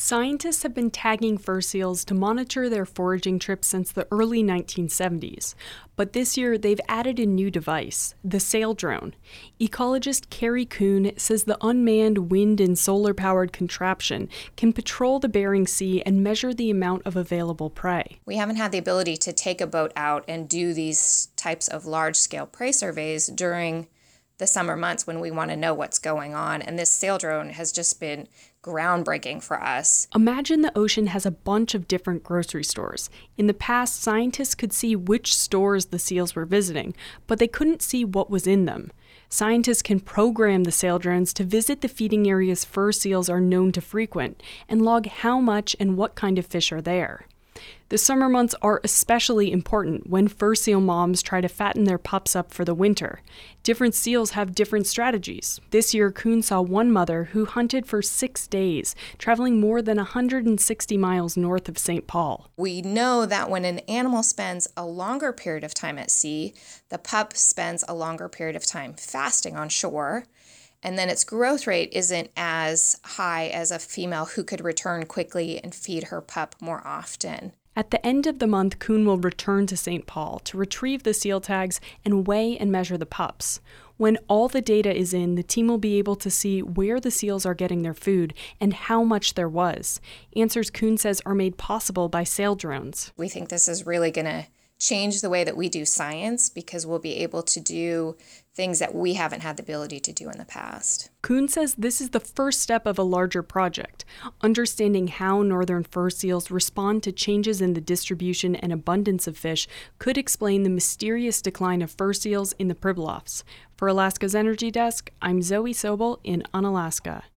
Scientists have been tagging fur seals to monitor their foraging trips since the early 1970s. But this year, they've added a new device, the Sail Drone. Ecologist Carrie Kuhn says the unmanned wind and solar-powered contraption can patrol the Bering Sea and measure the amount of available prey. We haven't had the ability to take a boat out and do these types of large-scale prey surveys during the summer months when we want to know what's going on, and this Sail Drone has just been groundbreaking for us. Imagine the ocean has a bunch of different grocery stores. In the past, scientists could see which stores the seals were visiting, but they couldn't see what was in them. Scientists can program the sail drones to visit the feeding areas fur seals are known to frequent and log how much and what kind of fish are there. The summer months are especially important when fur seal moms try to fatten their pups up for the winter. Different seals have different strategies. This year, Kuhn saw one mother who hunted for 6 days, traveling more than 160 miles north of St. Paul. We know that when an animal spends a longer period of time at sea, the pup spends a longer period of time fasting on shore, and then its growth rate isn't as high as a female who could return quickly and feed her pup more often. At the end of the month, Kuhn will return to St. Paul to retrieve the seal tags and weigh and measure the pups. When all the data is in, the team will be able to see where the seals are getting their food and how much there was. Answers, Kuhn says, are made possible by sail drones. We think this is really going to change the way that we do science because we'll be able to do things that we haven't had the ability to do in the past. Kuhn says this is the first step of a larger project. Understanding how northern fur seals respond to changes in the distribution and abundance of fish could explain the mysterious decline of fur seals in the Pribilofs. For Alaska's Energy Desk, I'm Zoe Sobel in Unalaska.